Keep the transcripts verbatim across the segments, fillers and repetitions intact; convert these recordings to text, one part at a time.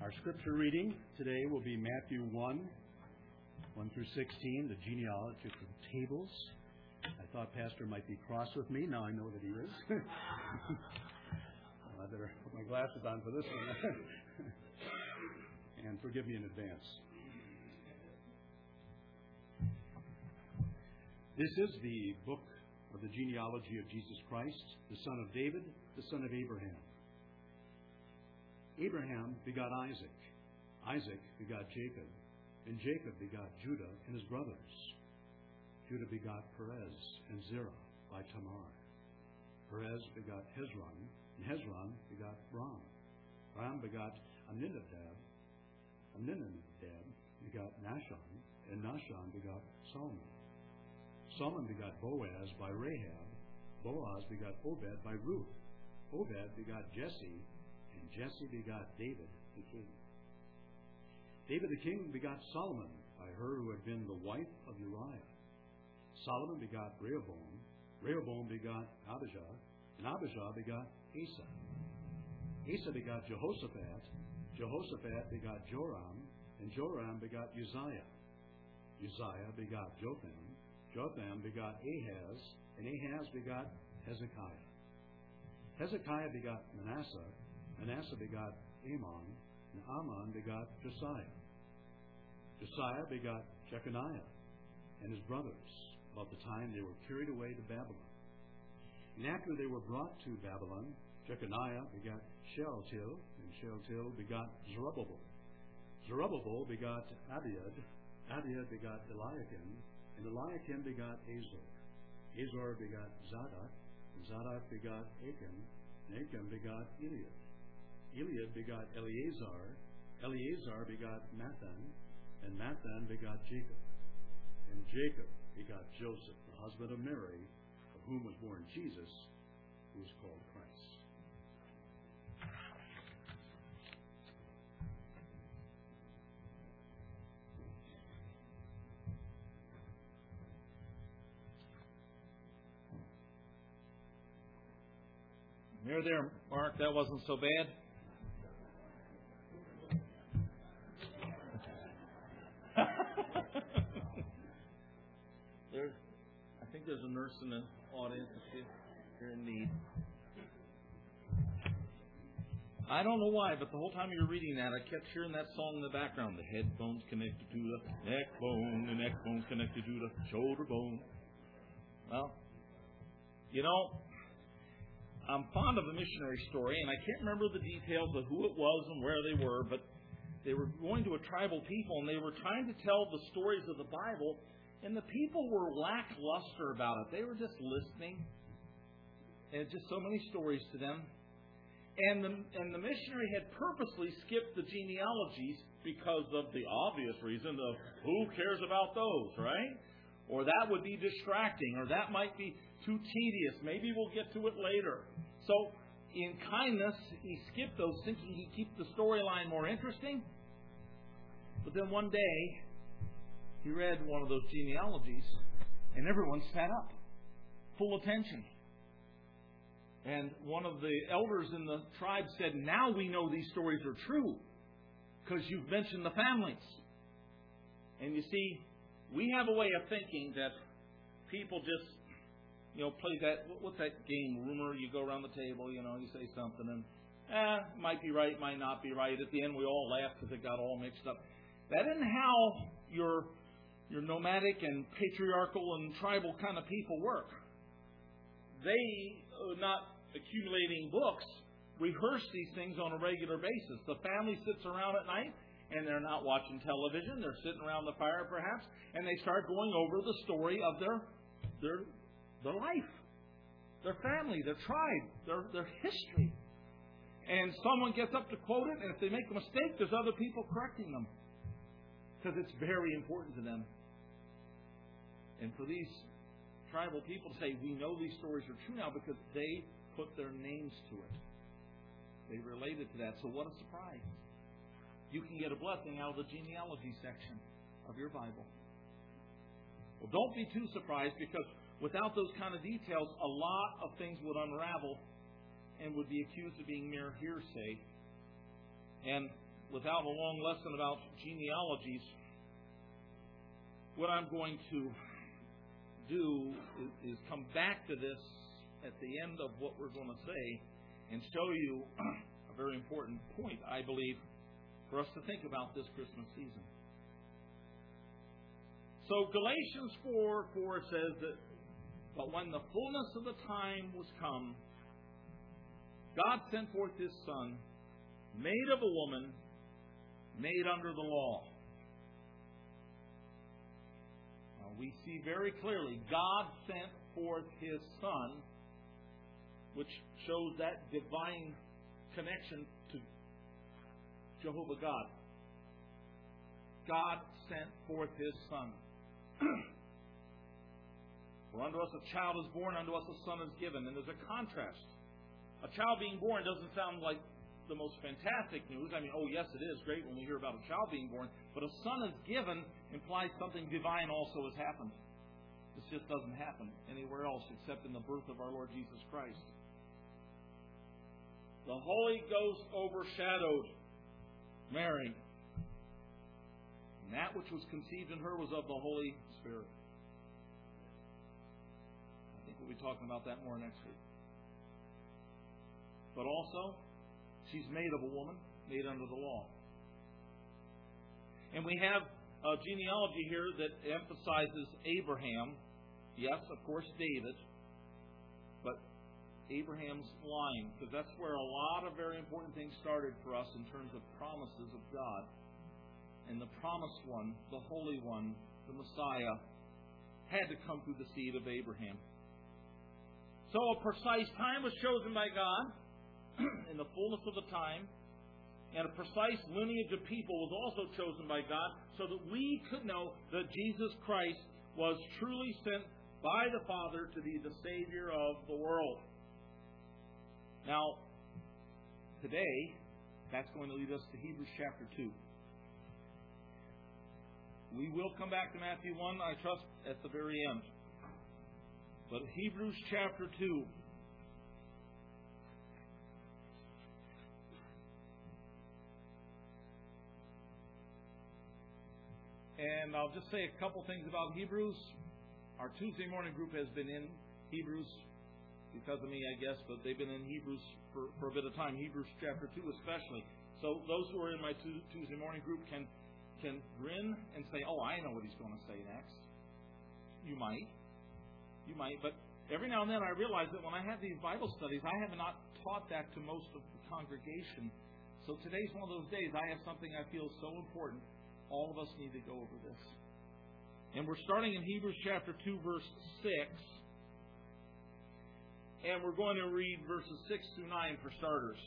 Our scripture reading today will be Matthew one, one through sixteen, the genealogy of the tables. I thought Pastor might be cross with me. Now I know that he is. I better put my glasses on for this one. And forgive me in advance. This is the book of the genealogy of Jesus Christ, the son of David, the son of Abraham. Abraham begot Isaac. Isaac begot Jacob. And Jacob begot Judah and his brothers. Judah begot Perez and Zerah by Tamar. Perez begot Hezron. And Hezron begot Ram. Ram begot Amminadab. Amminadab begot Nahshon. And Nahshon begot Solomon. Solomon begot Boaz by Rahab. Boaz begot Obed by Ruth. Obed begot Jesse. And Jesse begot David the king. David the king begot Solomon by her who had been the wife of Uriah. Solomon begot Rehoboam. Rehoboam begot Abijah. And Abijah begot Asa. Asa begot Jehoshaphat. Jehoshaphat begot Joram. And Joram begot Uzziah. Uzziah begot Jotham. Jotham begot Ahaz. And Ahaz begot Hezekiah. Hezekiah begot Manasseh. Manasseh begot Amon, and Amon begot Josiah. Josiah begot Jeconiah and his brothers about the time they were carried away to Babylon. And after they were brought to Babylon, Jeconiah begot Shealtiel, and Shealtiel begot Zerubbabel. Zerubbabel begot Abiud, Abiud begot Eliakim, and Eliakim begot Azor. Azor begot Zadok, and Zadok begot Achim, and Achim begot Eliud. Eliud begot Eleazar, Eleazar begot Mathan, and Mathan begot Jacob. And Jacob begot Joseph, the husband of Mary, of whom was born Jesus, who is called Christ. There, there, Mark, that wasn't so bad. There's, I think there's a nurse in the audience if you're in need. I don't know why, but the whole time you were reading that, I kept hearing that song in the background. The head bone's connected to the neck bone, the neck bone's connected to the shoulder bone. Well, you know, I'm fond of the missionary story, and I can't remember the details of who it was and where they were, but they were going to a tribal people, and they were trying to tell the stories of the Bible, and the people were lackluster about it. They were just listening, and just so many stories to them. And the, and the missionary had purposely skipped the genealogies because of the obvious reason of who cares about those, right? Or that would be distracting, or that might be too tedious. Maybe we'll get to it later. So, in kindness, he skipped those, thinking he'd keep the storyline more interesting. But then one day, he read one of those genealogies, and everyone sat up, full attention. And one of the elders in the tribe said, "Now we know these stories are true, because you've mentioned the families." And you see, we have a way of thinking that people just, you know, play that, what's that game, rumor? You go around the table, you know, you say something, and, eh, might be right, might not be right. At the end, we all laugh because it got all mixed up. That isn't how your, your nomadic and patriarchal and tribal kind of people work. They, uh, not accumulating books, rehearse these things on a regular basis. The family sits around at night, and they're not watching television. They're sitting around the fire, perhaps, and they start going over the story of their their their life, their family, their tribe, their their history. And someone gets up to quote it, and if they make a mistake, there's other people correcting them, because it's very important to them. And for these tribal people to say, we know these stories are true now because they put their names to it. They related to that. So what a surprise. You can get a blessing out of the genealogy section of your Bible. Well, don't be too surprised, because without those kind of details, a lot of things would unravel and would be accused of being mere hearsay. And without a long lesson about genealogies, what I'm going to do is, is come back to this at the end of what we're going to say and show you a very important point, I believe, for us to think about this Christmas season. So Galatians four four says that, but when the fullness of the time was come, God sent forth His Son, made of a woman, made under the law. Now, we see very clearly God sent forth His Son, which shows that divine connection to Jehovah God. God sent forth His Son. For unto us a child is born, unto us a son is given. And there's a contrast. A child being born doesn't sound like the most fantastic news. I mean, oh yes, it is great when we hear about a child being born. But a son is given implies something divine also has happened. This just doesn't happen anywhere else except in the birth of our Lord Jesus Christ. The Holy Ghost overshadowed Mary. And that which was conceived in her was of the Holy Spirit. I think we'll be talking about that more next week. But also, she's made of a woman, made under the law. And we have a genealogy here that emphasizes Abraham. Yes, of course, David. But Abraham's line, because that's where a lot of very important things started for us in terms of promises of God. And the promised one, the Holy One, the Messiah, had to come through the seed of Abraham. So a precise time was chosen by God in the fullness of the time, and a precise lineage of people was also chosen by God so that we could know that Jesus Christ was truly sent by the Father to be the Savior of the world. Now, today, that's going to lead us to Hebrews chapter two. We will come back to Matthew one, I trust, at the very end. But Hebrews chapter two. And I'll just say a couple things about Hebrews. Our Tuesday morning group has been in Hebrews because of me, I guess, but they've been in Hebrews for, for a bit of time, Hebrews chapter two especially. So those who are in my Tuesday morning group can can grin and say, oh, I know what he's going to say next. You might. You might. But every now and then I realize that when I have these Bible studies, I have not taught that to most of the congregation. So today's one of those days I have something I feel so important. All of us need to go over this. And we're starting in Hebrews chapter two, verse six. And we're going to read verses six through nine for starters.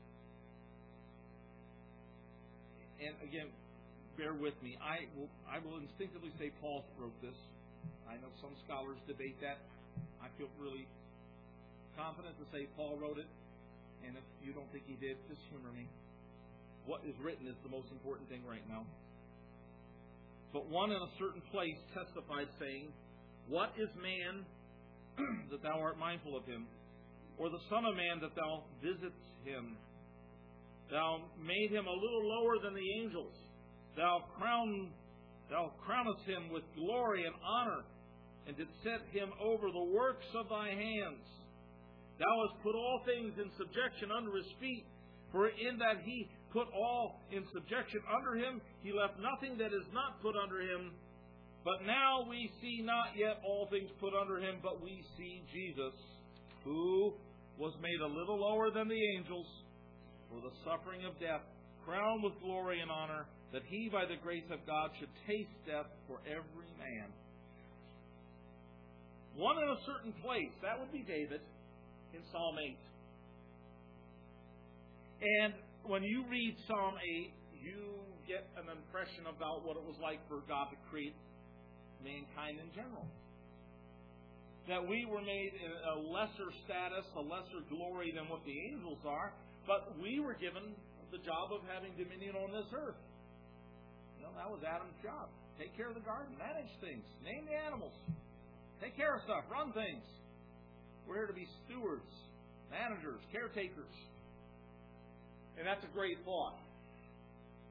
And again, bear with me. I will, I will instinctively say Paul wrote this. I know some scholars debate that. I feel really confident to say Paul wrote it. And if you don't think he did, just humor me. What is written is the most important thing right now. But one in a certain place testified, saying, what is man that thou art mindful of him? Or the Son of Man that thou visitest him? Thou made him a little lower than the angels. Thou crown, thou crownest him with glory and honor, and didst set him over the works of thy hands. Thou hast put all things in subjection under his feet, for in that he put all in subjection under him, he left nothing that is not put under him. But now we see not yet all things put under him, but we see Jesus, who was made a little lower than the angels for the suffering of death, crowned with glory and honor, that he, by the grace of God, should taste death for every man. One in a certain place, that would be David, in Psalm eight. And when you read Psalm eight, you get an impression about what it was like for God to create mankind in general. That we were made in a lesser status, a lesser glory than what the angels are, but we were given the job of having dominion on this earth. You know, that was Adam's job. Take care of the garden, manage things, name the animals, take care of stuff, run things. We're here to be stewards, managers, caretakers. And that's a great thought.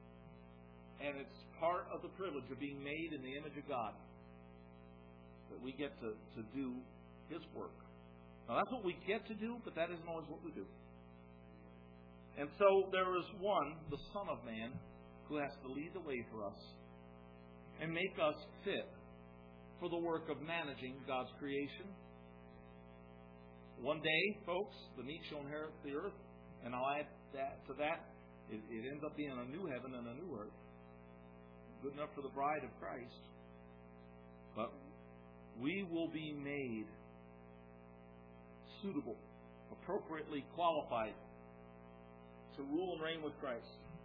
and it's part of the privilege of being made in the image of God that we get to, to do His work. Now, that's what we get to do, but that isn't always what we do. And so there is one, the Son of Man, who has to lead the way for us and make us fit for the work of managing God's creation. One day, folks, the meek shall inherit the earth, and I'll add that to that, it, it ends up being a new heaven and a new earth. Good enough for the bride of Christ. But we will be made suitable, appropriately qualified to rule and reign with Christ.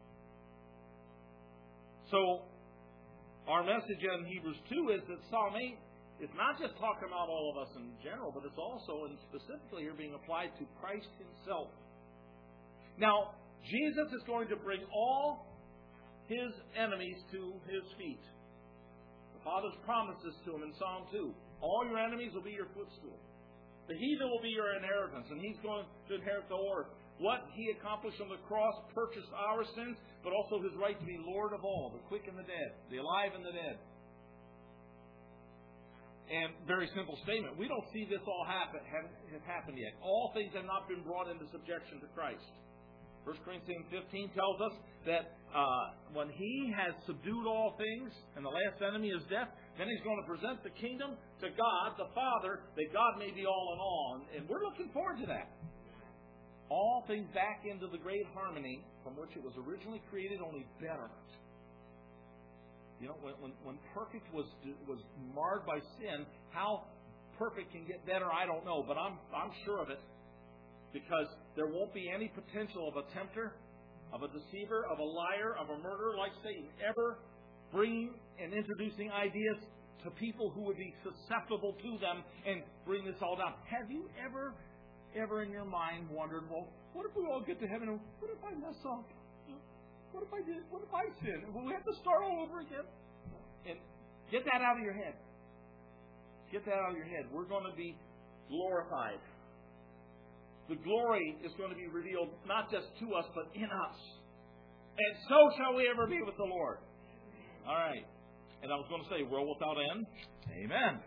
So, our message in Hebrews two is that Psalm eight is not just talking about all of us in general, but it's also, and specifically here, being applied to Christ Himself. Now, Jesus is going to bring all His enemies to His feet. The Father's promises to Him in Psalm two. All your enemies will be your footstool. The heathen will be your inheritance, and He's going to inherit the earth. What He accomplished on the cross purchased our sins, but also His right to be Lord of all, the quick and the dead, the alive and the dead. And very simple statement. We don't see this all happen have, have happened yet. All things have not been brought into subjection to Christ. First Corinthians fifteen tells us that uh, when He has subdued all things, and the last enemy is death, then He's going to present the kingdom to God, the Father, that God may be all in all. And we're looking forward to that. All things back into the great harmony from which it was originally created, only better. You know, when, when, when perfect was was marred by sin, how perfect can get better, I don't know, but I'm I'm sure of it. Because there won't be any potential of a tempter, of a deceiver, of a liar, of a murderer like Satan ever bringing and introducing ideas to people who would be susceptible to them and bring this all down. Have you ever, ever in your mind wondered, well, what if we all get to heaven and what if I mess up? What if I did? What if I sin? Will we have to start all over again? And get that out of your head. Get that out of your head. We're going to be glorified. The glory is going to be revealed not just to us, but in us. And so shall we ever be with the Lord. All right. And I was going to say, world without end. Amen.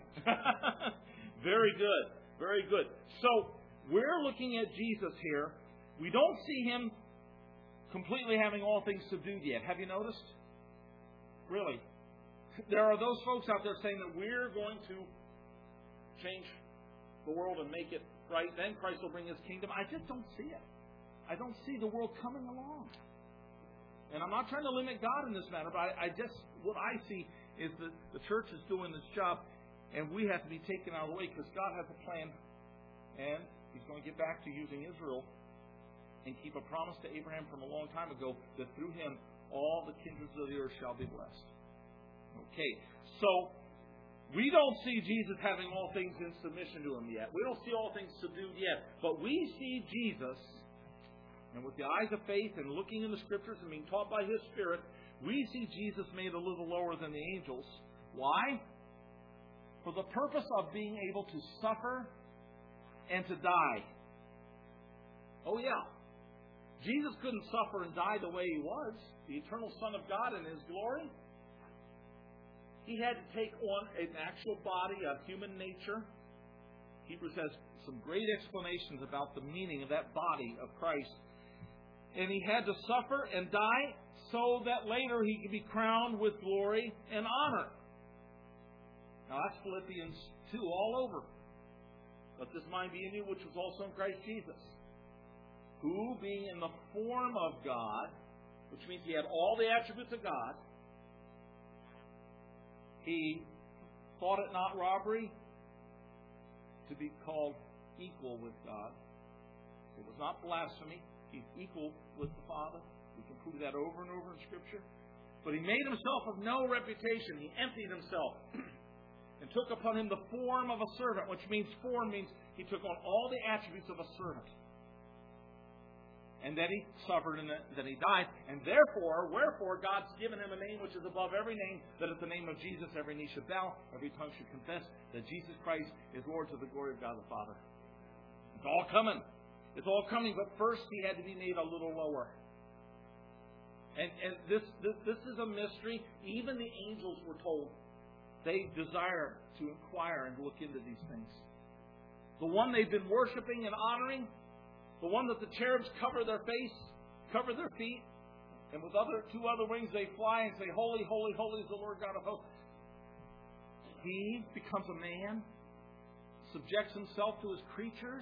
Very good. Very good. So, we're looking at Jesus here. We don't see Him completely having all things subdued yet. Have you noticed? Really. There are those folks out there saying that we're going to change the world and make it right. Then Christ will bring His kingdom. I just don't see it. I don't see the world coming along. And I'm not trying to limit God in this matter, but I, I just, what I see is that the church is doing this job, and we have to be taken out of the way because God has a plan, and He's going to get back to using Israel and keep a promise to Abraham from a long time ago that through him all the kindreds of the earth shall be blessed. Okay, so we don't see Jesus having all things in submission to Him yet. We don't see all things subdued yet. But we see Jesus, and with the eyes of faith and looking in the Scriptures and being taught by His Spirit, we see Jesus made a little lower than the angels. Why? For the purpose of being able to suffer and to die. Oh yeah. Jesus couldn't suffer and die the way He was, the eternal Son of God in His glory. He had to take on an actual body of human nature. Hebrews has some great explanations about the meaning of that body of Christ. And He had to suffer and die so that later He could be crowned with glory and honor. Now that's Philippians two all over. Let this mind be in you, which was also in Christ Jesus, who, being in the form of God, which means He had all the attributes of God, He thought it not robbery to be called equal with God. It was not blasphemy. He's equal with the Father. We can prove that over and over in Scripture. But He made Himself of no reputation. He emptied Himself and took upon Him the form of a servant, which means form means He took on all the attributes of a servant. And that He suffered and that He died. And therefore, wherefore, God's given Him a name which is above every name, that at the name of Jesus every knee should bow, every tongue should confess that Jesus Christ is Lord to the glory of God the Father. It's all coming. It's all coming, but first He had to be made a little lower. And, and this, this this is a mystery. Even the angels were told they desire to inquire and look into these things. The one they've been worshiping and honoring, the one that the cherubs cover their face, cover their feet, and with other two other wings they fly and say, "Holy, holy, holy is the Lord God of hosts." He becomes a man, subjects himself to his creatures.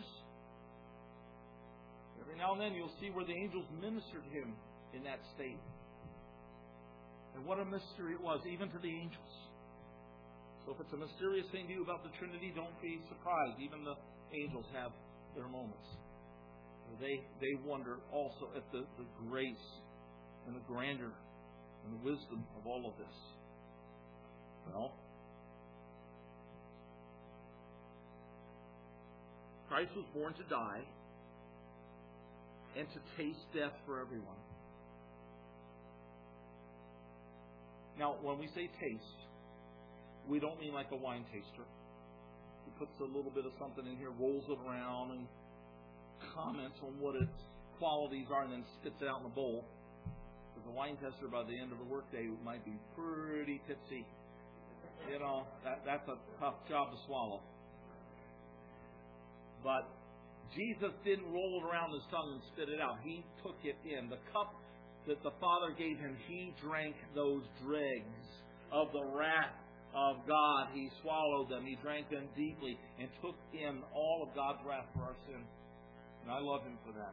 Every now and then you'll see where the angels ministered him in that state. And what a mystery it was, even to the angels. So if it's a mysterious thing to you about the Trinity, don't be surprised. Even the angels have their moments. They they wonder also at the, the grace and the grandeur and the wisdom of all of this. Well, Christ was born to die and to taste death for everyone. Now, when we say taste, we don't mean like a wine taster. He puts a little bit of something in here, rolls it around, and comments on what its qualities are, and then spits it out in a bowl. Because a wine tester, by the end of the workday, might be pretty tipsy. You know, that, that's a tough job to swallow. But Jesus didn't roll it around his tongue and spit it out. He took it in. The cup that the Father gave him, he drank those dregs of the wrath of God. He swallowed them. He drank them deeply and took in all of God's wrath for our sin. And I love him for that.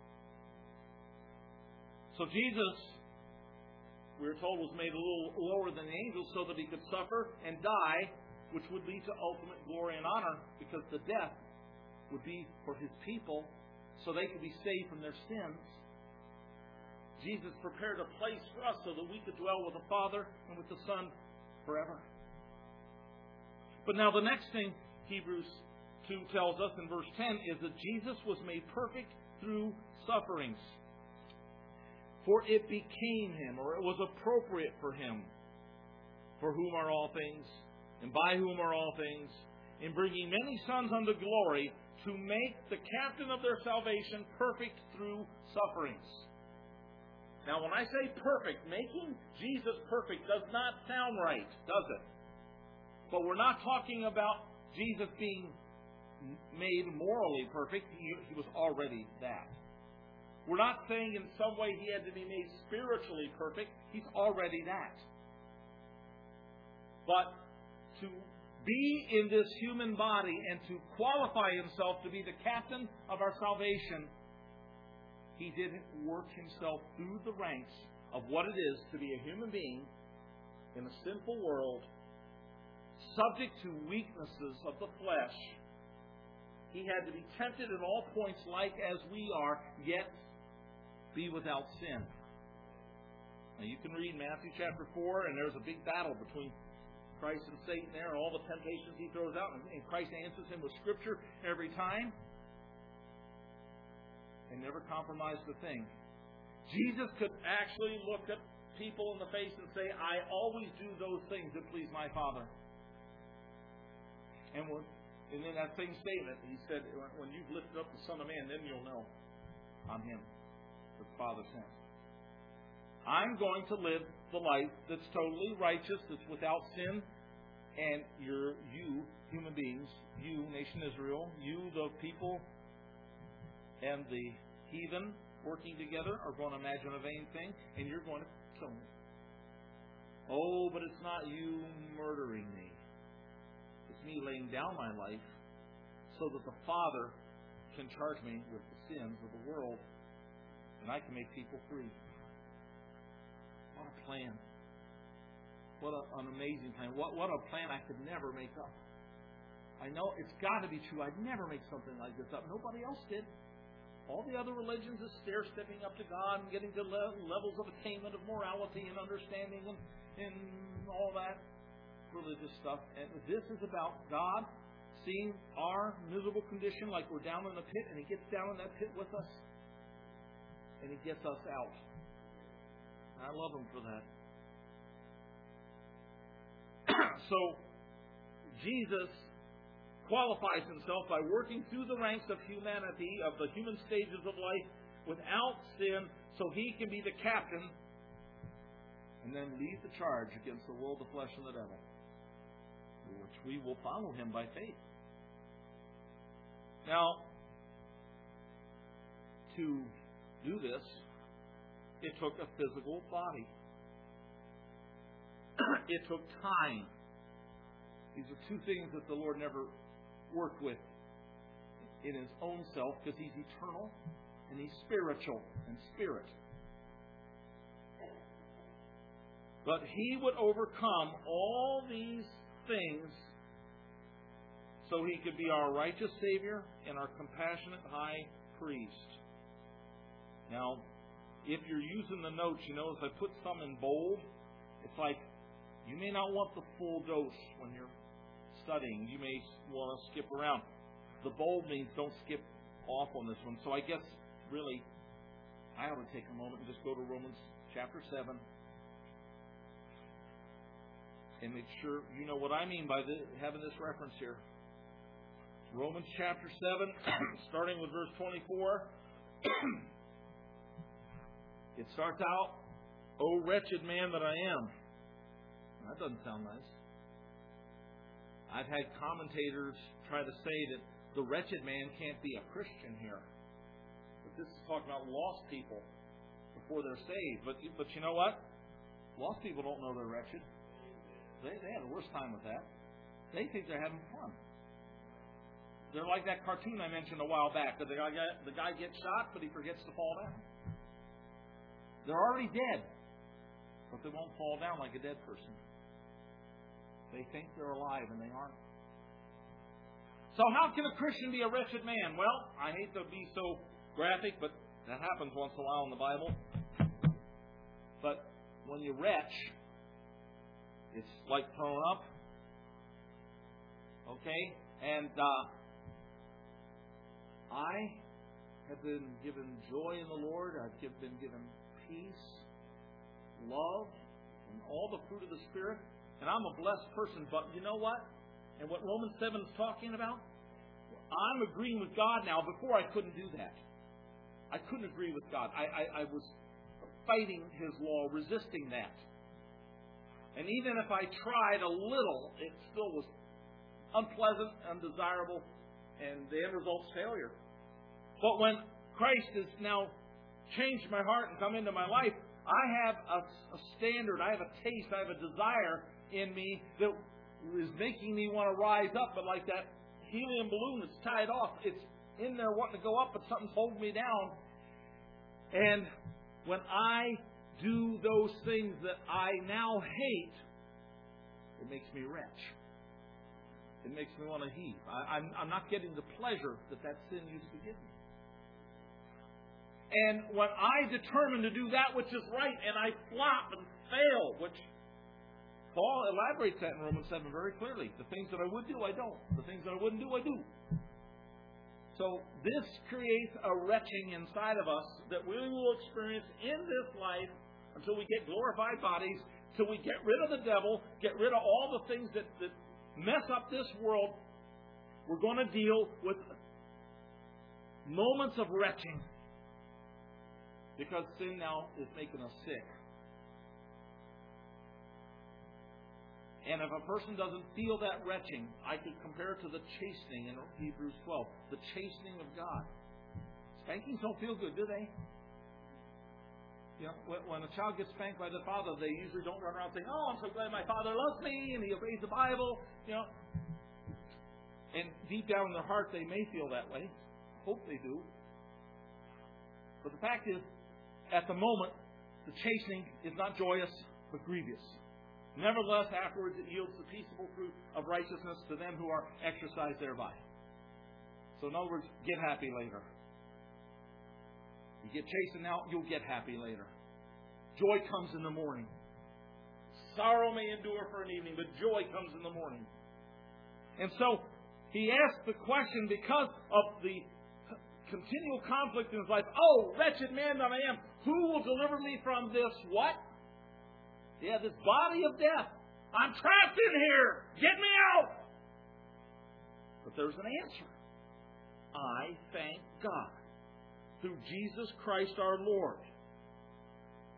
So Jesus, we are told, was made a little lower than the angels so that he could suffer and die, which would lead to ultimate glory and honor, because the death would be for his people so they could be saved from their sins. Jesus prepared a place for us so that we could dwell with the Father and with the Son forever. But now the next thing Hebrews two tells us in verse ten is that Jesus was made perfect through sufferings. For it became him, or it was appropriate for him, for whom are all things, and by whom are all things, in bringing many sons unto glory, to make the captain of their salvation perfect through sufferings. Now, when I say perfect, making Jesus perfect does not sound right, does it? But we're not talking about Jesus being made morally perfect. He, he was already that. We're not saying in some way he had to be made spiritually perfect. He's already that. But to be in this human body and to qualify himself to be the captain of our salvation, he did work himself through the ranks of what it is to be a human being in a sinful world, subject to weaknesses of the flesh. He had to be tempted at all points like as we are, yet be without sin. Now you can read Matthew chapter four, and there's a big battle between Christ and Satan there, and all the temptations he throws out, and Christ answers him with Scripture every time, and never compromised a thing. Jesus could actually look at people in the face and say, "I always do those things that please my Father." And when, and in that same statement, he said, "When you've lifted up the Son of Man, then you'll know I'm him, the Father sent." I'm going to live the life that's totally righteous, that's without sin, and you're, you, human beings, you, nation Israel, you, the people, and the heathen working together are going to imagine a vain thing, and you're going to kill me. Oh, but it's not you murdering me. It's me laying down my life so that the Father can charge me with the sins of the world, and I can make people free. What a plan. What a, an amazing plan. What, what a plan I could never make up. I know it's got to be true. I'd never make something like this up. Nobody else did. All the other religions is stair-stepping up to God and getting to le- levels of attainment of morality and understanding and, and all that religious stuff. And this is about God seeing our miserable condition like we're down in the pit, and He gets down in that pit with us, and He gets us out. I love Him for that. So, Jesus qualifies Himself by working through the ranks of humanity, of the human stages of life, without sin, so He can be the captain and then lead the charge against the will of the flesh and the devil, which we will follow him by faith. Now, to do this, it took a physical body. It took time. These are two things that the Lord never worked with in His own self, because He's eternal and He's spiritual and spirit. But He would overcome all these things so He could be our righteous Savior and our compassionate high priest. Now, if you're using the notes, you notice I put some in bold. It's like you may not want the full dose when you're studying. You may want to skip around. The bold means don't skip off on this one. So I guess, really, I ought to take a moment and just go to Romans chapter seven and make sure you know what I mean by the, having this reference here. Romans chapter seven, starting with verse twenty-four. It starts out, "O wretched man that I am." That doesn't sound nice. I've had commentators try to say that the wretched man can't be a Christian here. But this is talking about lost people before they're saved. But but you know what? Lost people don't know they're wretched. They, they have the worst time with that. They think they're having fun. They're like that cartoon I mentioned a while back. The guy, the guy gets shot, but he forgets to fall down. They're already dead, but they won't fall down like a dead person. They think they're alive, and they aren't. So how can a Christian be a wretched man? Well, I hate to be so graphic, but that happens once in a while in the Bible. But when you retch, it's like thrown up. Okay? And uh, I have been given joy in the Lord. I've been given peace, love, and all the fruit of the Spirit. And I'm a blessed person. But you know what? And what Romans seven is talking about? I'm agreeing with God now. Before I couldn't do that. I couldn't agree with God. I, I, I was fighting His law, resisting that. And even if I tried a little, it still was unpleasant, undesirable, and the end result's failure. But when Christ has now changed my heart and come into my life, I have a, a standard, I have a taste, I have a desire in me that is making me want to rise up. But like that helium balloon that's tied off, it's in there wanting to go up, but something's holding me down. And when I do those things that I now hate, it makes me wretch. It makes me want to heave. I, I'm, I'm not getting the pleasure that that sin used to give me. And when I determine to do that which is right, and I flop and fail, which Paul elaborates that in Romans seven very clearly. The things that I would do, I don't. The things that I wouldn't do, I do. So this creates a retching inside of us that we will experience in this life until we get glorified bodies, till we get rid of the devil, get rid of all the things that, that mess up this world. We're going to deal with moments of retching because sin now is making us sick. And if a person doesn't feel that retching, I could compare it to the chastening in Hebrews twelve. The chastening of God. Spankings don't feel good, do they? You know, when a child gets spanked by the father, they usually don't run around saying, "Oh, I'm so glad my father loves me and he obeys the Bible." You know, and deep down in their heart, they may feel that way. Hope they do. But the fact is, at the moment, the chastening is not joyous but grievous. Nevertheless, afterwards it yields the peaceable fruit of righteousness to them who are exercised thereby. So in other words, get happy later. You get chastened now, you'll get happy later. Joy comes in the morning. Sorrow may endure for an evening, but joy comes in the morning. And so, he asked the question because of the continual conflict in his life. Oh, wretched man that I am, who will deliver me from this what? Yeah, this body of death. I'm trapped in here. Get me out. But there's an answer. I thank God through Jesus Christ our Lord.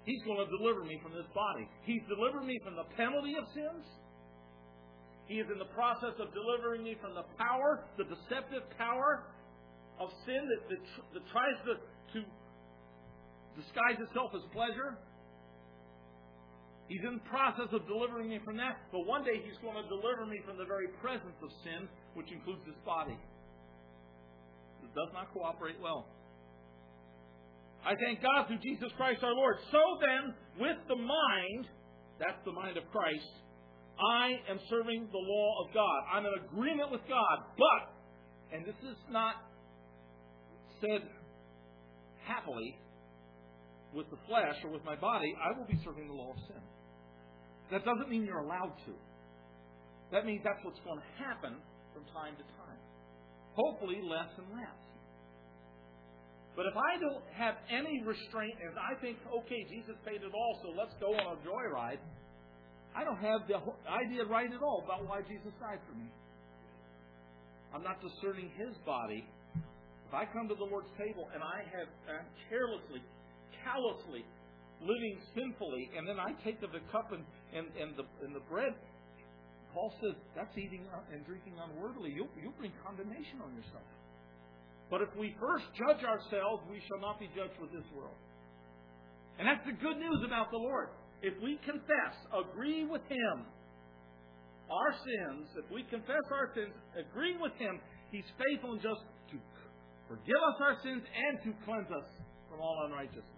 He's going to deliver me from this body. He's delivered me from the penalty of sins. He is in the process of delivering me from the power, the deceptive power of sin that, that, that tries to, to disguise itself as pleasure. He's in the process of delivering me from that, but one day He's going to deliver me from the very presence of sin, which includes this body. It does not cooperate well. I thank God through Jesus Christ our Lord. So then, with the mind, that's the mind of Christ, I am serving the law of God. I'm in agreement with God, but, and this is not said happily, with the flesh or with my body, I will be serving the law of sin. That doesn't mean you're allowed to. That means that's what's going to happen from time to time. Hopefully less and less. But if I don't have any restraint and I think, okay, Jesus paid it all, so let's go on a joyride, I don't have the idea right at all about why Jesus died for me. I'm not discerning His body. If I come to the Lord's table and I have I'm carelessly, callously living sinfully, and then I take of the cup and, and, and, the, and the bread, Paul says, that's eating and drinking unworthily. You'll, you'll bring condemnation on yourself. But if we first judge ourselves, we shall not be judged with this world. And that's the good news about the Lord. If we confess, agree with Him, our sins, if we confess our sins, agree with Him, He's faithful and just to forgive us our sins and to cleanse us from all unrighteousness.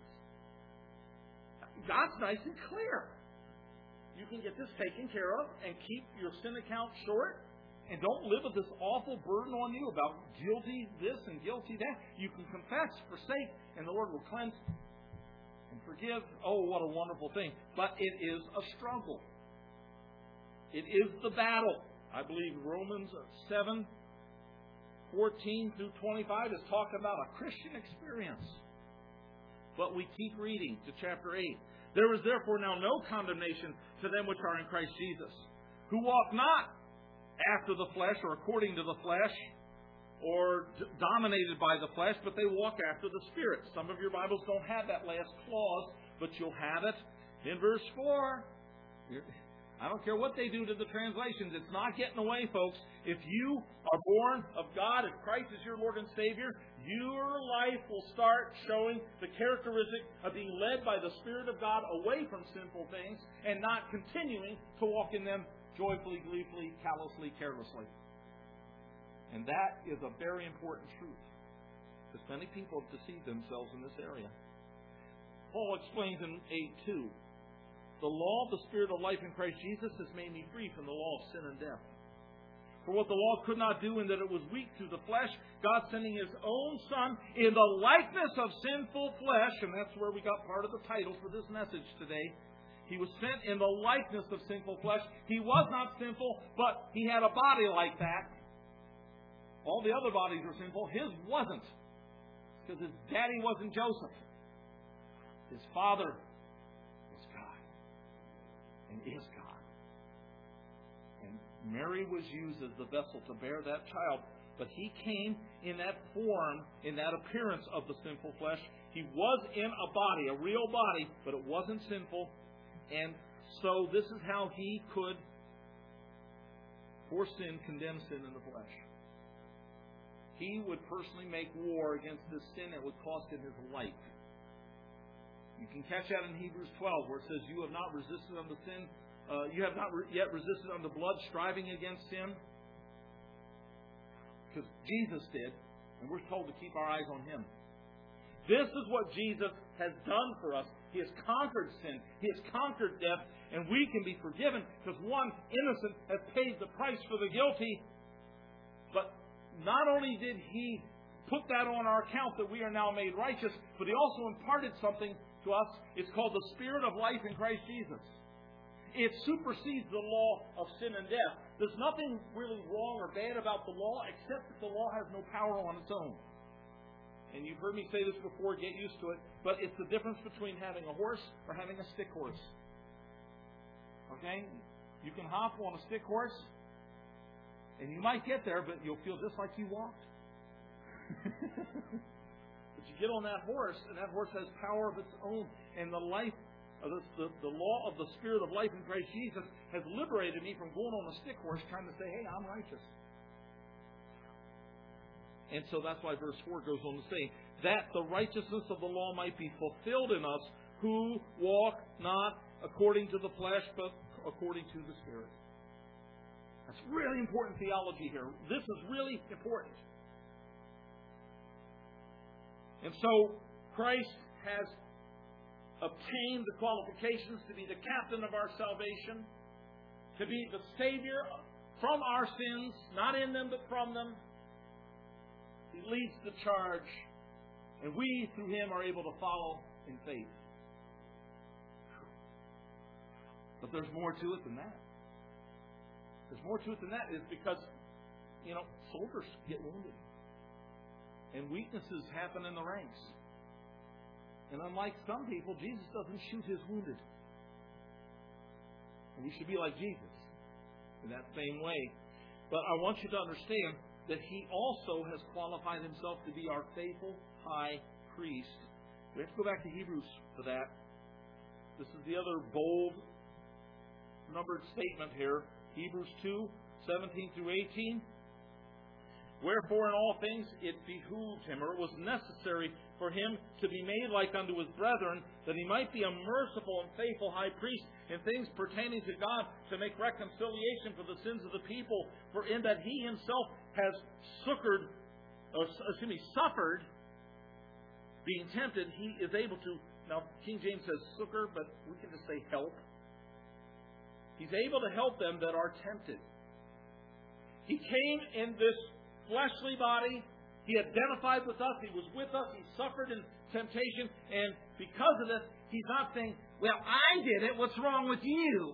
God's nice and clear. You can get this taken care of and keep your sin account short, and don't live with this awful burden on you about guilty this and guilty that. You can confess, forsake, and the Lord will cleanse and forgive. Oh, what a wonderful thing. But it is a struggle. It is the battle. I believe Romans seven, fourteen through twenty-five is talking about a Christian experience. But we keep reading to chapter eight. There is therefore now no condemnation to them which are in Christ Jesus, who walk not after the flesh or according to the flesh or d- dominated by the flesh, but they walk after the Spirit. Some of your Bibles don't have that last clause, but you'll have it in verse four. You're, I don't care what they do to the translations. It's not getting away, folks. If you are born of God, if Christ is your Lord and Savior, your life will start showing the characteristic of being led by the Spirit of God away from sinful things and not continuing to walk in them joyfully, gleefully, callously, carelessly. And that is a very important truth, because many people have deceived themselves in this area. Paul explains in eight two, the law of the Spirit of life in Christ Jesus has made me free from the law of sin and death. For what the law could not do in that it was weak through the flesh, God sending His own Son in the likeness of sinful flesh, and that's where we got part of the title for this message today. He was sent in the likeness of sinful flesh. He was not sinful, but He had a body like that. All the other bodies were sinful. His wasn't, because His daddy wasn't Joseph. His father was God and is God. And Mary was used as the vessel to bear that child. But He came in that form, in that appearance of the sinful flesh. He was in a body, a real body, but it wasn't sinful. And so this is how He could, for sin, condemn sin in the flesh. He would personally make war against this sin that would cost Him His life. You can catch that in Hebrews twelve, where it says, you have not resisted unto sin, uh, you have not re- yet resisted unto blood, striving against sin. Because Jesus did, and we're told to keep our eyes on Him. This is what Jesus has done for us. He has conquered sin. He has conquered death, and we can be forgiven because one innocent has paid the price for the guilty. But not only did He put that on our account that we are now made righteous, but He also imparted something to us. It's called the Spirit of life in Christ Jesus. It supersedes the law of sin and death. There's nothing really wrong or bad about the law except that the law has no power on its own. And you've heard me say this before, get used to it, but it's the difference between having a horse or having a stick horse. Okay? You can hop on a stick horse, and you might get there, but you'll feel just like you walked. But you get on that horse, and that horse has power of its own. And the life uh, the, the, the law of the Spirit of life in Christ Jesus has liberated me from going on a stick horse trying to say, hey, I'm righteous. And so that's why verse four goes on to say, that the righteousness of the law might be fulfilled in us who walk not according to the flesh, but according to the Spirit. That's really important theology here. This is really important. And so, Christ has obtained the qualifications to be the captain of our salvation, to be the Savior from our sins, not in them but from them. He leads the charge, and we, through Him, are able to follow in faith. But there's more to it than that. There's more to it than that is because, you know, soldiers get wounded. And weaknesses happen in the ranks. And unlike some people, Jesus doesn't shoot His wounded. And we should be like Jesus in that same way. But I want you to understand that He also has qualified Himself to be our faithful high priest. We have to go back to Hebrews for that. This is the other bold numbered statement here. Hebrews two, seventeen through eighteen. Wherefore in all things it behooved Him, or it was necessary for Him to be made like unto His brethren, that He might be a merciful and faithful high priest in things pertaining to God, to make reconciliation for the sins of the people. For in that He Himself has succored, or, excuse me, suffered, being tempted, He is able to, now King James says succor, but we can just say help. He's able to help them that are tempted. He came in this fleshly body. He identified with us. He was with us. He suffered in temptation. And because of this, He's not saying, well, I did it. What's wrong with you?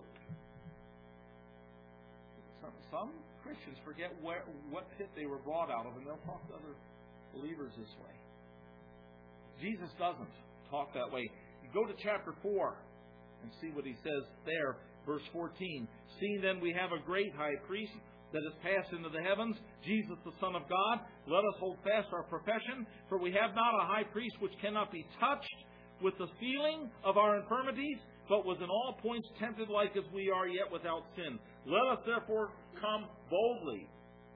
Some, some Christians forget where, what pit they were brought out of, and they'll talk to other believers this way. Jesus doesn't talk that way. You go to chapter four and see what He says there. Verse fourteen. Seeing then we have a great high priest that is passed into the heavens, Jesus the Son of God, let us hold fast our profession, for we have not a high priest which cannot be touched with the feeling of our infirmities, but was in all points tempted like as we are, yet without sin. Let us therefore come boldly,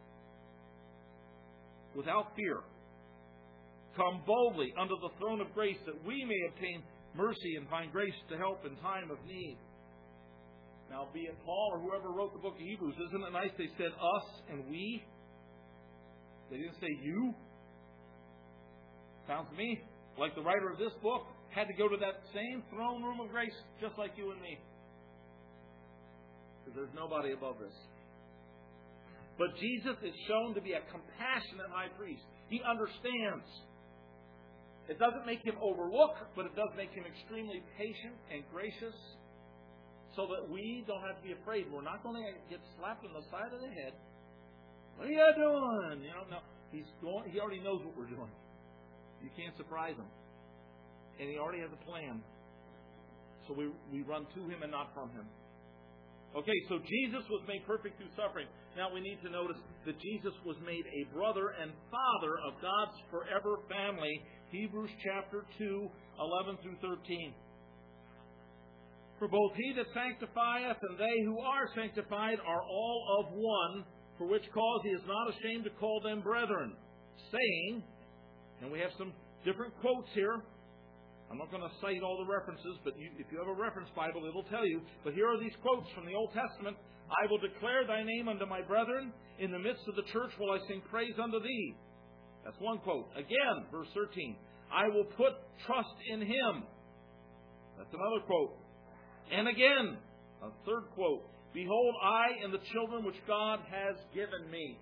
without fear, come boldly under the throne of grace, that we may obtain mercy and find grace to help in time of need. Now, be it Paul or whoever wrote the book of Hebrews, isn't it nice they said us and we? They didn't say you. Sounds to me like the writer of this book had to go to that same throne room of grace just like you and me. Because there's nobody above this. But Jesus is shown to be a compassionate high priest. He understands. It doesn't make Him overlook, but it does make Him extremely patient and gracious, so that we don't have to be afraid. We're not going to get slapped on the side of the head. What are you doing? You know, no. He's going. He already knows what we're doing. You can't surprise Him, and He already has a plan. So we we run to Him and not from Him. Okay, so Jesus was made perfect through suffering. Now we need to notice that Jesus was made a brother and father of God's forever family. Hebrews chapter two, eleven through thirteen. For both He that sanctifieth and they who are sanctified are all of one, for which cause He is not ashamed to call them brethren, saying, and we have some different quotes here. I'm not going to cite all the references, but you, if you have a reference Bible, it'll tell you. But here are these quotes from the Old Testament. I will declare Thy name unto my brethren. In the midst of the church will I sing praise unto Thee. That's one quote. Again, verse thirteen. I will put trust in Him. That's another quote. And again, a third quote. Behold, I and the children which God has given me.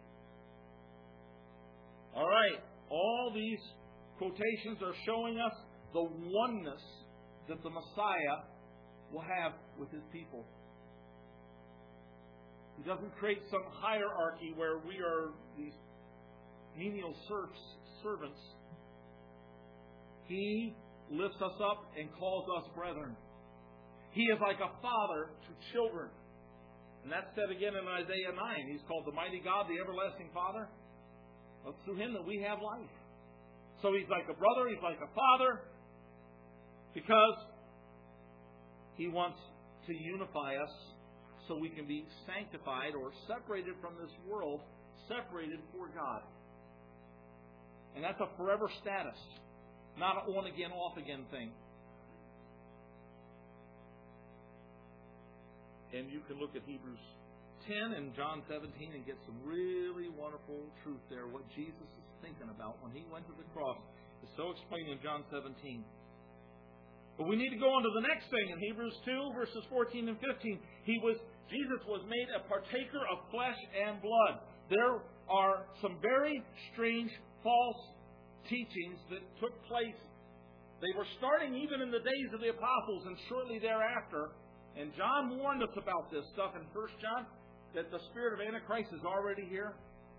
All right. All these quotations are showing us the oneness that the Messiah will have with His people. He doesn't create some hierarchy where we are these menial serfs, servants. He lifts us up and calls us brethren. He is like a father to children. And that's said again in Isaiah nine. He's called the mighty God, the everlasting Father. Well, it's through Him that we have life. So He's like a brother, He's like a father, because He wants to unify us so we can be sanctified or separated from this world, separated for God. And that's a forever status, not an on-again, off-again thing. And you can look at Hebrews ten and John seventeen and get some really wonderful truth there. What Jesus is thinking about when He went to the cross is so explained in John seventeen. But we need to go on to the next thing in Hebrews two, verses fourteen and fifteen. He was Jesus was made a partaker of flesh and blood. There are some very strange false teachings that took place. They were starting even in the days of the apostles and shortly thereafter. And John warned us about this stuff in First John, that the spirit of Antichrist is already here.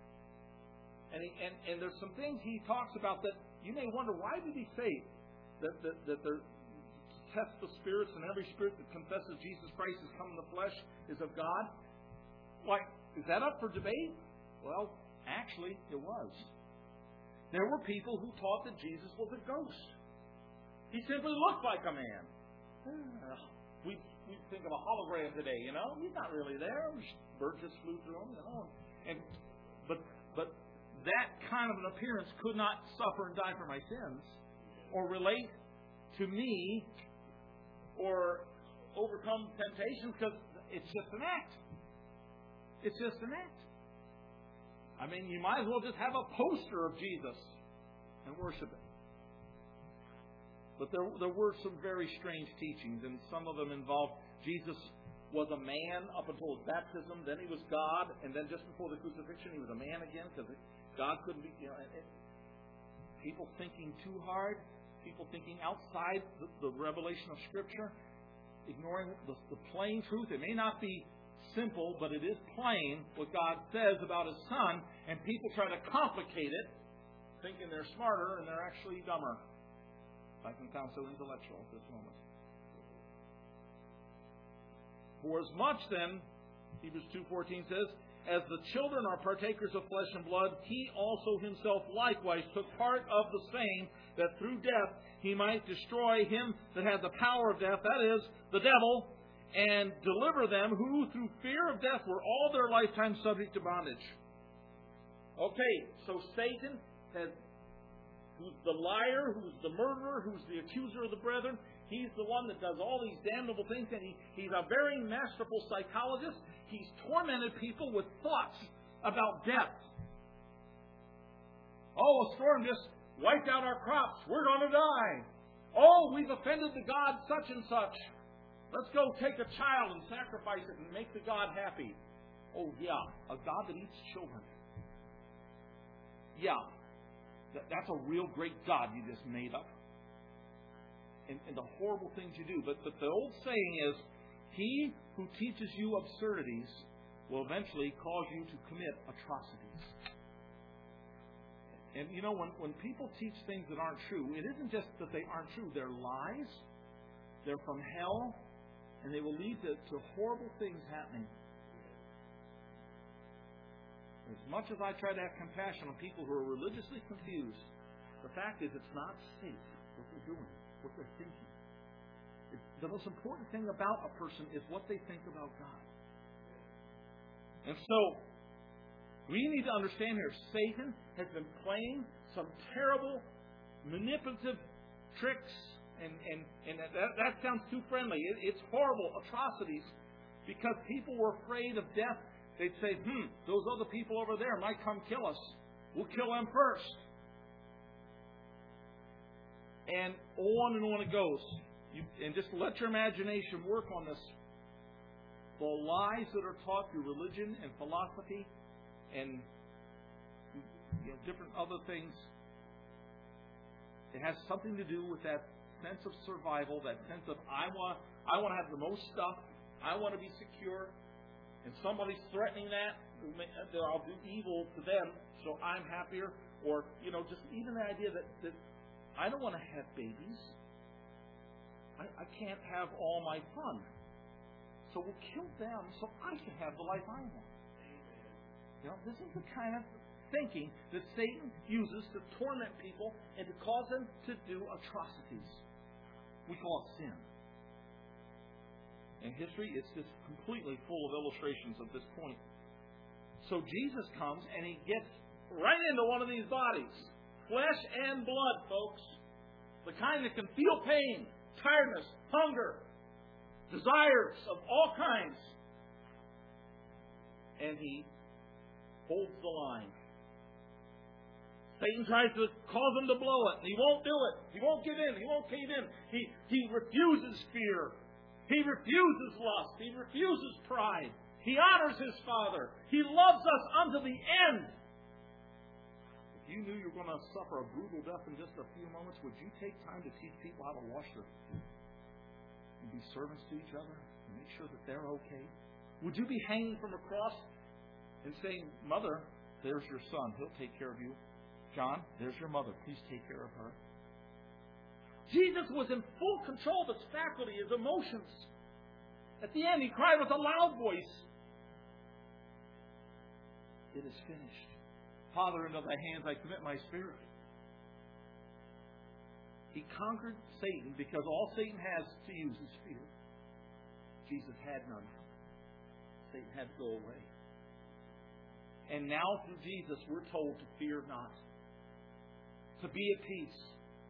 And, he, and, and there's some things he talks about that you may wonder, why did he say that, that, that the test the spirits, and every spirit that confesses Jesus Christ has come in the flesh is of God? Like, is that up for debate? Well, actually, it was. There were people who taught that Jesus was a ghost. He simply looked like a man. We we think of a hologram today, you know. He's not really there. Birds just flew through him, you know. And but but that kind of an appearance could not suffer and die for my sins, or relate to me, or overcome temptation, because it's just an act. It's just an act. I mean, you might as well just have a poster of Jesus and worship it. But there, there were some very strange teachings, and some of them involved Jesus was a man up until his baptism, then he was God, and then just before the crucifixion he was a man again, because God couldn't be, you know, it, people thinking too hard, people thinking outside the, the revelation of Scripture, ignoring the, the plain truth. It may not be simple, but it is plain what God says about His Son, and people try to complicate it, thinking they're smarter, and they're actually dumber. I can sound so intellectual at this moment. For as much then, Hebrews two fourteen says, as the children are partakers of flesh and blood, He also Himself likewise took part of the same, that through death He might destroy him that had the power of death, that is, the devil, and deliver them who through fear of death were all their lifetime subject to bondage. Okay, so Satan has, who's the liar, who's the murderer, who's the accuser of the brethren, he's the one that does all these damnable things, and he, he's a very masterful psychologist. He's tormented people with thoughts about death. Oh, a storm just wiped out our crops. We're going to die. Oh, we've offended the God such and such. Let's go take a child and sacrifice it and make the God happy. Oh, yeah, a God that eats children. Yeah, that's a real great God you just made up. And, and the horrible things you do. But, but the old saying is, he who teaches you absurdities will eventually cause you to commit atrocities. And you know, when, when people teach things that aren't true, it isn't just that they aren't true. They're lies. They're from hell. And they will lead to, to horrible things happening. As much as I try to have compassion on people who are religiously confused, the fact is it's not safe what they're doing, what they're thinking. It's, the most important thing about a person is what they think about God. And so, we need to understand here, Satan has been playing some terrible, manipulative tricks, and, and, and that, that sounds too friendly. It, it's horrible, atrocities, because people were afraid of death. They'd say, hmm, those other people over there might come kill us. We'll kill them first. And on and on it goes. You, and just let your imagination work on this. The lies that are taught through religion and philosophy and you know, different other things, it has something to do with that sense of survival, that sense of I want, I want to have the most stuff, I want to be secure. And somebody's threatening that, that I'll do evil to them so I'm happier. Or, you know, just even the idea that, that I don't want to have babies. I, I can't have all my fun. So we'll kill them so I can have the life I want. You know, this is the kind of thinking that Satan uses to torment people and to cause them to do atrocities. We call it sin. And history is just completely full of illustrations of this point. So Jesus comes and He gets right into one of these bodies. Flesh and blood, folks. The kind that can feel pain, tiredness, hunger, desires of all kinds. And He holds the line. Satan tries to cause him to blow it. He won't do it. He won't give in. He won't cave in. He, he refuses fear. He refuses lust. He refuses pride. He honors His Father. He loves us unto the end. If you knew you were going to suffer a brutal death in just a few moments, would you take time to teach people how to wash their feet? And be servants to each other? And make sure that they're okay? Would you be hanging from a cross and saying, Mother, there's your son. He'll take care of you. John, there's your mother. Please take care of her. Jesus was in full control of His faculty, His emotions. At the end, He cried with a loud voice, "It is finished. Father, into Thy hands I commit my spirit." He conquered Satan because all Satan has to use is fear. Jesus had none. Satan had to go away. And now through Jesus, we're told to fear not. To be at peace.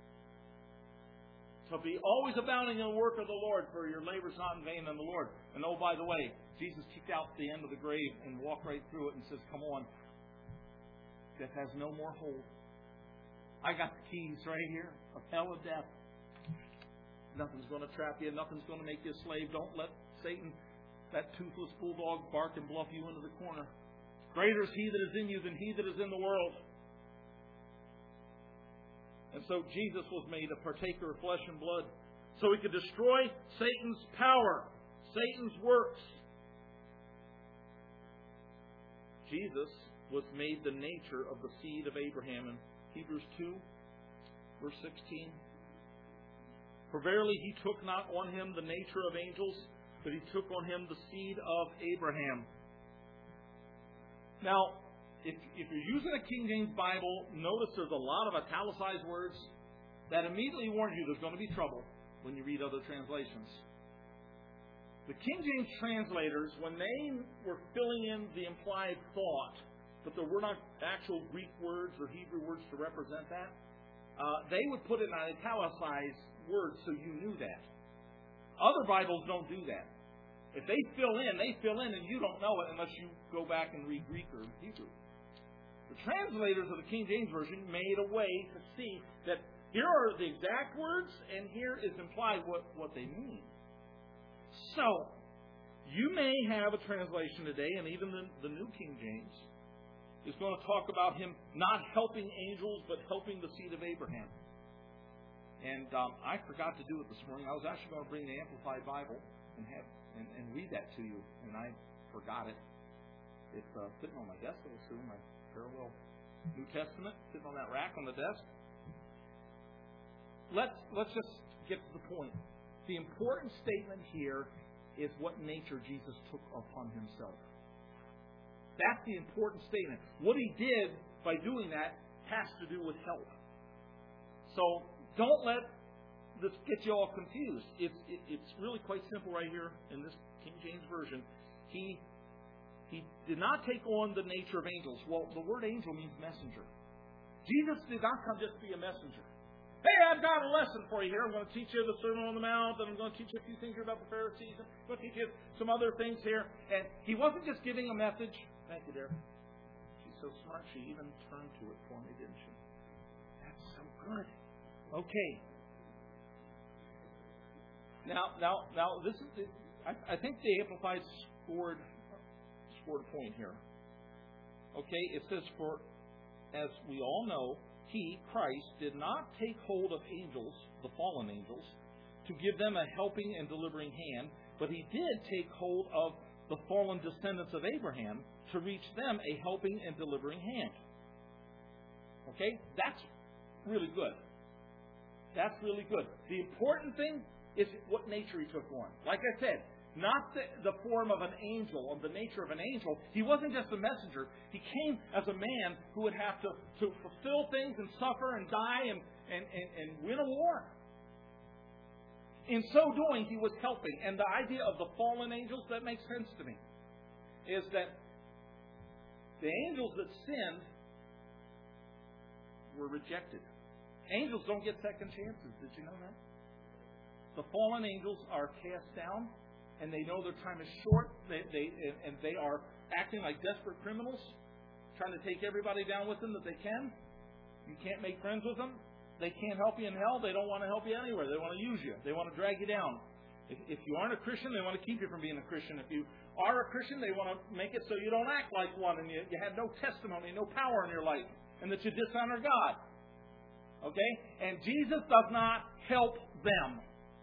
To be always abounding in the work of the Lord, for your labor is not in vain in the Lord. And oh, by the way, Jesus kicked out the end of the grave and walked right through it and says, come on. Death has no more hold. I got the keys right here of hell and death. Nothing's going to trap you. Nothing's going to make you a slave. Don't let Satan, that toothless bulldog, bark and bluff you into the corner. Greater is He that is in you than he that is in the world. And so Jesus was made a partaker of flesh and blood so He could destroy Satan's power, Satan's works. Jesus was made the nature of the seed of Abraham in Hebrews two, verse sixteen. For verily He took not on Him the nature of angels, but He took on Him the seed of Abraham. Now, if, if you're using a King James Bible, notice there's a lot of italicized words that immediately warn you there's going to be trouble when you read other translations. The King James translators, when they were filling in the implied thought, but there were not actual Greek words or Hebrew words to represent that, uh, they would put it in italicized words so you knew that. Other Bibles don't do that. If they fill in, they fill in and you don't know it unless you go back and read Greek or Hebrew. The translators of the King James Version made a way to see that here are the exact words and here is implied what, what they mean. So, you may have a translation today, and even the, the New King James is going to talk about Him not helping angels, but helping the seed of Abraham. And um, I forgot to do it this morning. I was actually going to bring the Amplified Bible and have and, and read that to you, and I forgot it. It's uh, sitting on my desk, I assume, my parallel New Testament, sitting on that rack on the desk. Let's let's just get to the point. The important statement here is what nature Jesus took upon Himself. That's the important statement. What He did by doing that has to do with help. So don't let this get you all confused. It's it, it's really quite simple right here in this King James Version. He he did not take on the nature of angels. Well, the word angel means messenger. Jesus did not come just to be a messenger. Hey, I've got a lesson for you here. I'm going to teach you the Sermon on the Mount, and I'm going to teach you a few things here about the Pharisees, and I'm going to teach you some other things here. And He wasn't just giving a message. Thank you, dear. She's so smart, she even turned to it for me, didn't she? That's so good. Okay. Now, now, now, this is. I, I think the Amplified scored scored a point here. Okay, it says, "For as we all know, He, Christ, did not take hold of angels, the fallen angels, to give them a helping and delivering hand, but He did take hold of the fallen descendants of Abraham to reach them a helping and delivering hand." Okay, that's really good. That's really good. The important thing is what nature He took on. Like I said, not the, the form of an angel, of the nature of an angel. He wasn't just a messenger. He came as a man who would have to, to fulfill things and suffer and die and, and, and, and win a war. in so doing, he was helping. And the idea of the fallen angels, that makes sense to me, is that the angels that sinned were rejected. Angels don't get second chances. Did you know that? The fallen angels are cast down, and they know their time is short. They, they, and they are acting like desperate criminals, trying to take everybody down with them that they can. You can't make friends with them. They can't help you in hell. They don't want to help you anywhere. They want to use you. They want to drag you down. If, if you aren't a Christian, they want to keep you from being a Christian. If you are a Christian, they want to make it so you don't act like one, and you, you have no testimony, no power in your life, and that you dishonor God. Okay? And Jesus does not help them.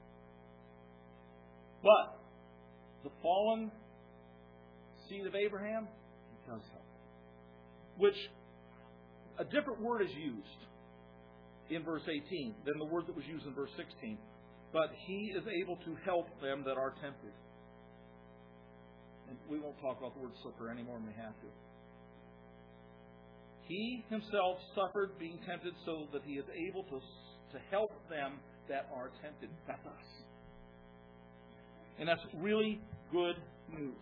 But the fallen seed of Abraham, he does help. Which a different word is used in verse eighteen than the word that was used in verse sixteen. But he is able to help them that are tempted. And we won't talk about the word suffer any more than we have to. He himself suffered being tempted so that he is able to, to help them that are tempted. That's us. And that's really good news.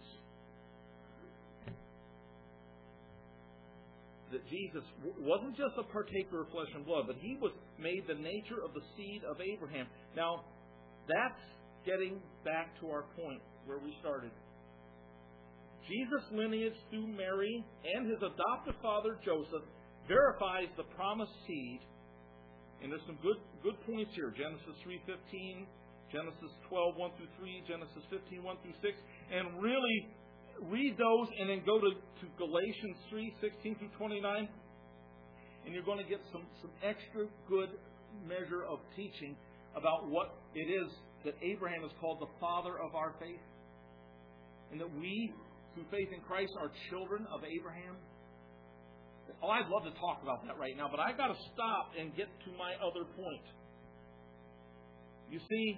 That Jesus wasn't just a partaker of flesh and blood, but he was made the nature of the seed of Abraham. Now, that's getting back to our point where we started. Jesus' lineage through Mary and his adoptive father Joseph verifies the promised seed. And there's some good good points here. Genesis three fifteen, Genesis twelve, one through three, Genesis fifteen, one through six. And really read those and then go to, to Galatians three, sixteen through twenty-nine. And you're going to get some, some extra good measure of teaching about what it is that Abraham is called the father of our faith. And that we, through faith in Christ, are children of Abraham. Oh, I'd love to talk about that right now, but I've got to stop and get to my other point. You see,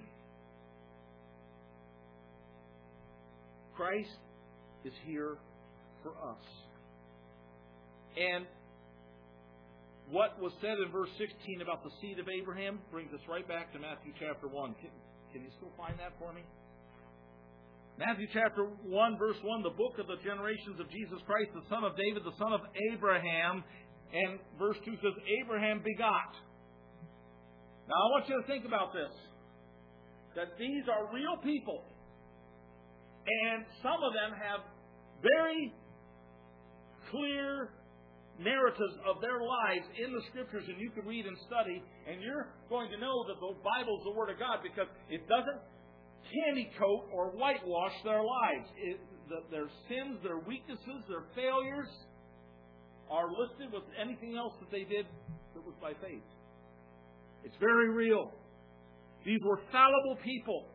Christ is here for us. And what was said in verse sixteen about the seed of Abraham brings us right back to Matthew chapter one. Can, can you still find that for me? Matthew chapter one, verse one, the book of the generations of Jesus Christ, the son of David, the son of Abraham. And verse two says, Abraham begot. Now I want you to think about this. That these are real people. And some of them have very clear narratives of their lives in the Scriptures, and you can read and study, and you're going to know that the Bible is the Word of God, because it doesn't candy coat or whitewash their lives. It, the, their sins, their weaknesses, their failures are listed with anything else that they did that was by faith. It's very real. These were fallible people.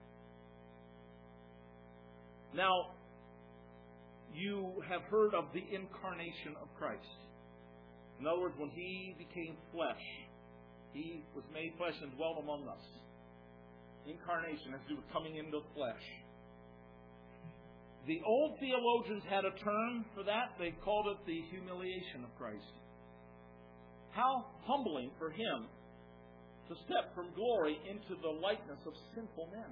Now, you have heard of the incarnation of Christ. In other words, when He became flesh, He was made flesh and dwelt among us. Incarnation has to do with coming into the flesh. The old theologians had a term for that. They called it the humiliation of Christ. How humbling for Him to step from glory into the likeness of sinful men.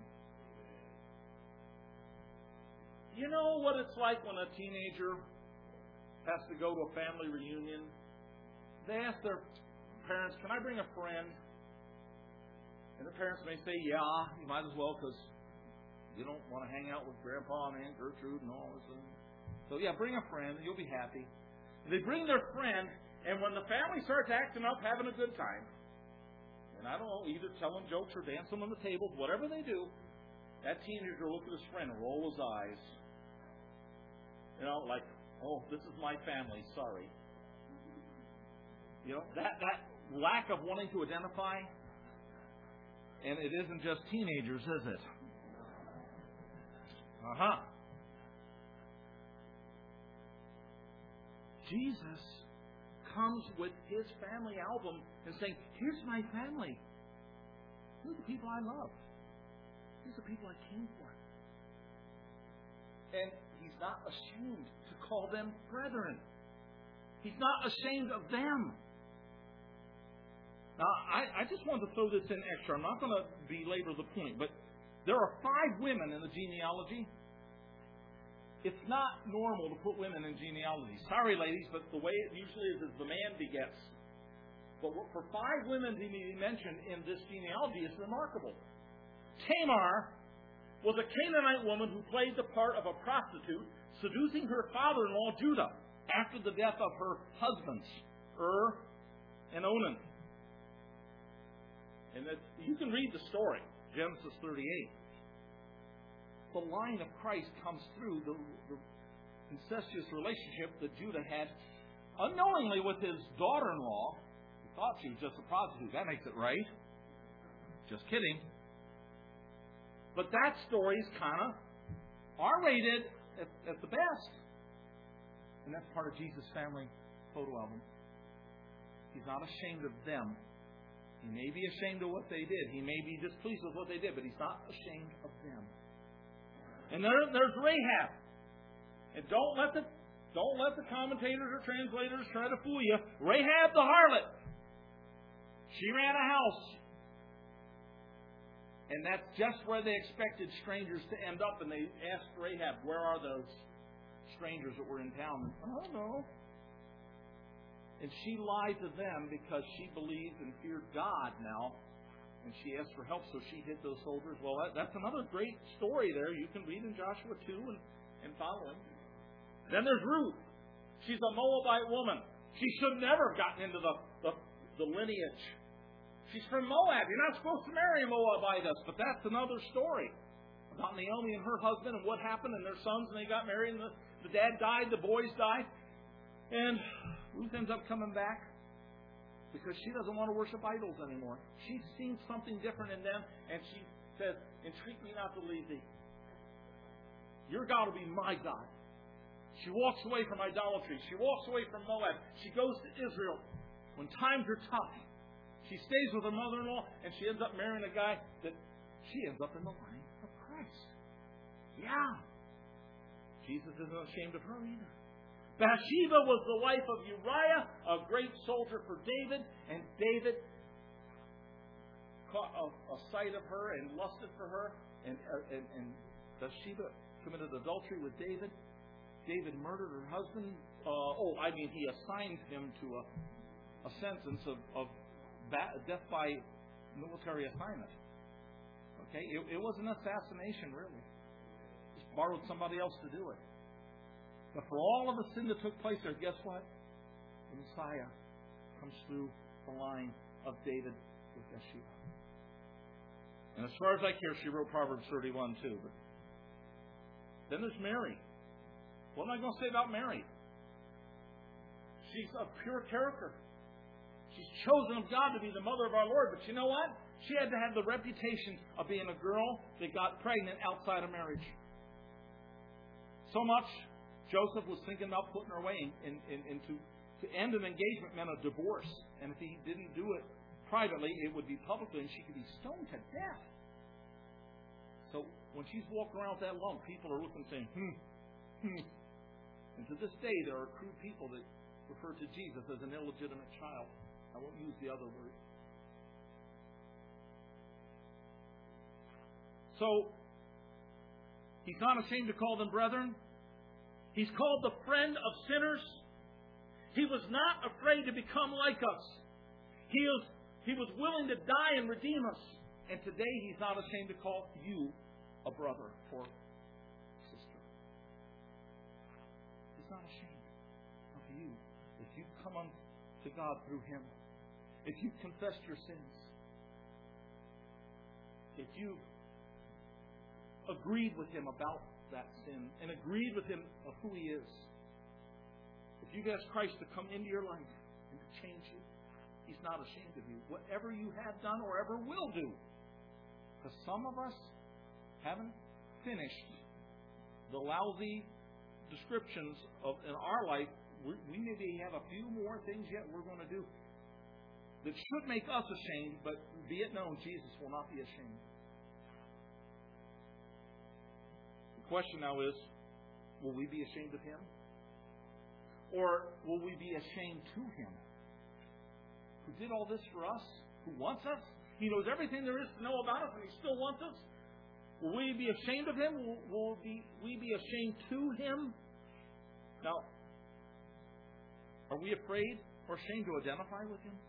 You know what it's like when a teenager has to go to a family reunion? They ask their parents, can I bring a friend? And the parents may say, yeah, you might as well, because you don't want to hang out with Grandpa and Aunt Gertrude and all this. So yeah, bring a friend, you'll be happy. They bring their friend, and when the family starts acting up, having a good time, and I don't know, either telling jokes or dancing on the tables, whatever they do, that teenager will look at his friend and roll his eyes. You know, like, oh, this is my family, sorry. You know, that, that lack of wanting to identify. And it isn't just teenagers, is it? Uh-huh. Jesus comes with His family album and saying, here's my family. These are the people I love. These are the people I came for. And He's not ashamed to call them brethren. He's not ashamed of them. Now, I, I just wanted to throw this in extra. I'm not going to belabor the point, but there are five women in the genealogy. It's not normal to put women in genealogy. Sorry, ladies, but the way it usually is is the man begets. But for five women to be mentioned in this genealogy is remarkable. Tamar was a Canaanite woman who played the part of a prostitute, seducing her father-in-law Judah after the death of her husbands, Ur and Onan. And that, you can read the story, Genesis thirty-eight. The line of Christ comes through the, the incestuous relationship that Judah had unknowingly with his daughter-in-law. He thought she was just a prostitute. That makes it right. Just kidding. But that story is kind of R-rated at, at the best. And that's part of Jesus' family photo album. He's not ashamed of them. He may be ashamed of what they did. He may be displeased with what they did, but he's not ashamed of them. And there, there's Rahab. And don't let the don't let the commentators or translators try to fool you. Rahab the harlot. She ran a house. And that's just where they expected strangers to end up. And they asked Rahab, where are those strangers that were in town? And, I don't know. And she lied to them because she believed and feared God now. And she asked for help, so she hid those soldiers. Well, that, that's another great story there. You can read in Joshua two and, and following. Then there's Ruth. She's a Moabite woman. She should never have gotten into the, the, the lineage. She's from Moab. You're not supposed to marry a Moabitess, but that's another story about Naomi and her husband and what happened and their sons, and they got married, and the, the dad died, the boys died. And Ruth ends up coming back because she doesn't want to worship idols anymore. She's seen something different in them, and she says, entreat me not to leave thee. Your God will be my God. She walks away from idolatry. She walks away from Moab. She goes to Israel when times are tough. She stays with her mother-in-law, and she ends up marrying a guy that she ends up in the line of Christ. Yeah. Jesus isn't ashamed of her either. Bathsheba was the wife of Uriah, a great soldier for David, and David caught a, a sight of her and lusted for her, and, uh, and, and Bathsheba committed adultery with David. David murdered her husband. Uh, oh, I mean, he assigned him to a, a sentence of, of bat, death by military assignment. Okay, it, it was an assassination, really. Just borrowed somebody else to do it. But for all of the sin that took place there, guess what? The Messiah comes through the line of David with Bathsheba. And as far as I care, she wrote Proverbs thirty-one too. But then there's Mary. What am I going to say about Mary? She's of pure character. She's chosen of God to be the mother of our Lord. But you know what? She had to have the reputation of being a girl that got pregnant outside of marriage. So much Joseph was thinking about putting her away, and, and, and to, to end an engagement meant a divorce. And if he didn't do it privately, it would be publicly, and she could be stoned to death. So when she's walking around with that lump, people are looking and saying, hmm, hmm. And to this day, there are crude people that refer to Jesus as an illegitimate child. I won't use the other word. So, he's not ashamed to call them brethren. He's called the friend of sinners. He was not afraid to become like us. He was, he was willing to die and redeem us. And today he's not ashamed to call you a brother or sister. He's not ashamed of you if you come unto God through him. If you've confessed your sins. If you've agreed with him about that sin and agreed with him of who he is. If you've asked Christ to come into your life and to change you, he's not ashamed of you. Whatever you have done or ever will do. Because some of us haven't finished the lousy descriptions of in our life. We, we maybe have a few more things yet we're going to do that should make us ashamed, but be it known, Jesus will not be ashamed. The question now is, will we be ashamed of him? Or will we be ashamed to him? Who did all this for us? who wants us. He knows everything there is to know about us, and He still wants us. Will we be ashamed of Him? Will, will be, we be ashamed to Him? Now, are we afraid or ashamed to identify with Him?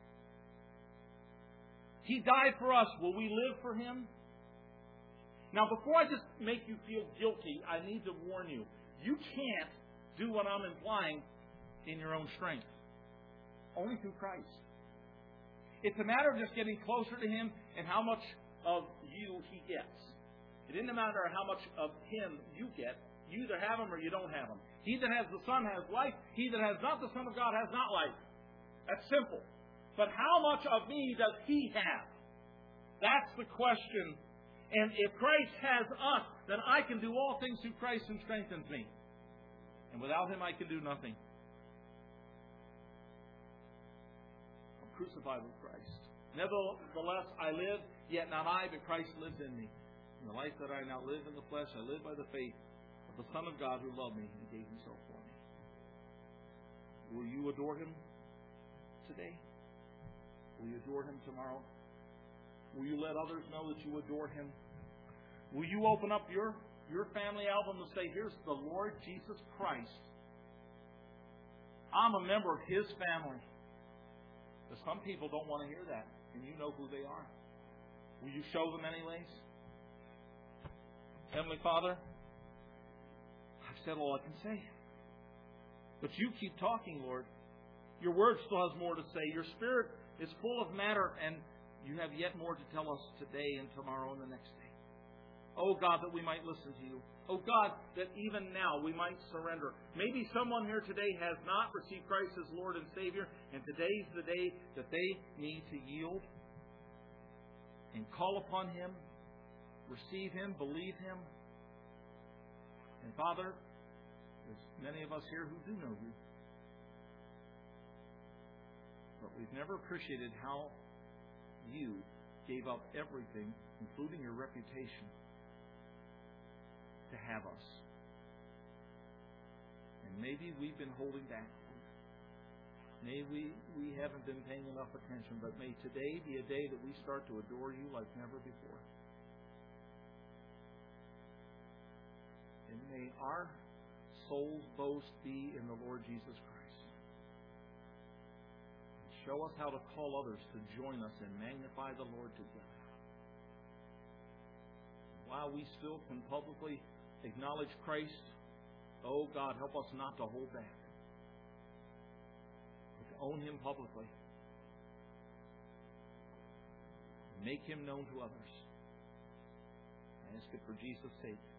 He died for us. Will we live for Him? Now, before I just make you feel guilty, I need to warn you. You can't do what I'm implying in your own strength. Only through Christ. It's a matter of just getting closer to Him and how much of you He gets. It isn't a matter of how much of Him you get. You either have Him or you don't have Him. He that has the Son has life. He that has not the Son of God has not life. That's simple. But how much of me does He have? That's the question. And if Christ has us, then I can do all things through Christ who strengthens me. And without Him, I can do nothing. I'm crucified with Christ. Nevertheless, I live, yet not I, but Christ lives in me. In the life that I now live in the flesh, I live by the faith of the Son of God who loved me and gave Himself for me. Will you adore Him today? Will you adore Him tomorrow? Will you let others know that you adore Him? Will you open up your, your family album and say, here's the Lord Jesus Christ. I'm a member of His family. But some people don't want to hear that, and you know who they are. Will you show them anyways? Heavenly Father, I've said all I can say. But you keep talking, Lord. Your Word still has more to say. Your Spirit is full of matter, and you have yet more to tell us today and tomorrow and the next day. Oh God, that we might listen to you. Oh God, that even now we might surrender. Maybe someone here today has not received Christ as Lord and Savior, and today's the day that they need to yield and call upon Him, receive Him, believe Him. And Father, there's many of us here who do know you. But we've never appreciated how you gave up everything, including your reputation, to have us. And maybe we've been holding back. Maybe we, we haven't been paying enough attention, but may today be a day that we start to adore you like never before. And may our soul's boast be in the Lord Jesus Christ. Show us how to call others to join us and magnify the Lord together. While we still can publicly acknowledge Christ, oh God, help us not to hold back, but to own Him publicly. Make Him known to others. I ask it for Jesus' sake.